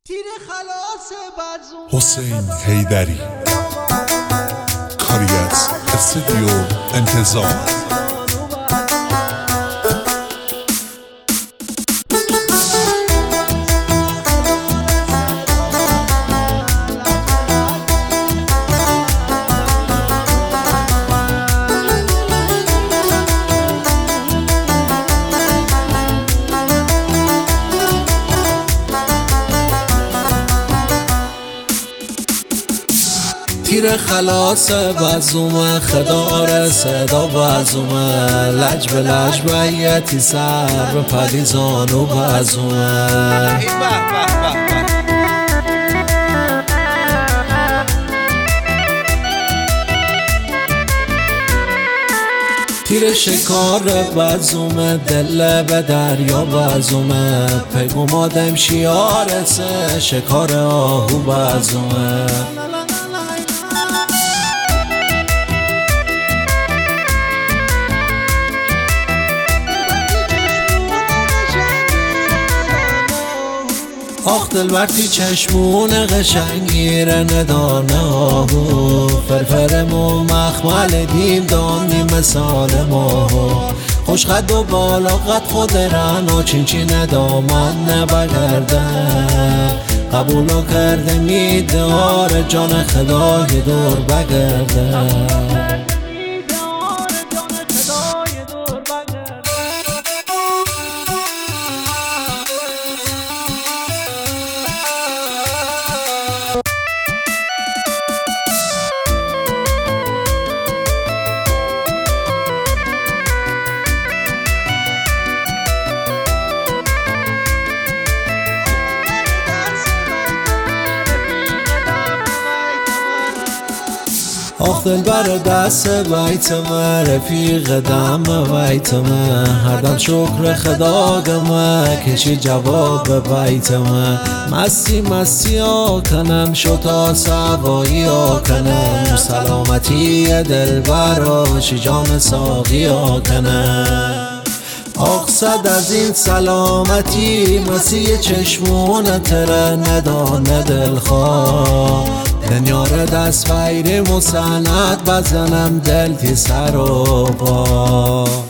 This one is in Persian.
تیر خلاص برزون حسین حیدری، کاری از استودیو انتظار. تیر خلاص بزومه خدار صدا بزومه لج به لج بیتی سر به پدی زانو بزومه تیر شکار بزومه دل به دریا بزومه پیغام آدم شیارسه شکار آهو بزومه آخ دلبرتی چشمون قشنگیره ندانه آهو فرفرمو مخمل دیم دانی مثال ماهو خوش قد و بالا قد خود رنا چین چین دامن نبگرده قبولو کرده میدار جان خدای دور بگرده. آخ دلبر دست بیتمه رفیق دم بیتمه هر دم شکر خداگمه کشی جواب بیتمه مستی مستی آکنم شتا سوایی آکنم سلامتی دلبر شی جام ساقی آکنم. آخ صد از این سلامتی مسیح چشمون تره ندانه دلخواه دنیار دست فیر مسند بزنم دل تی سر و پا.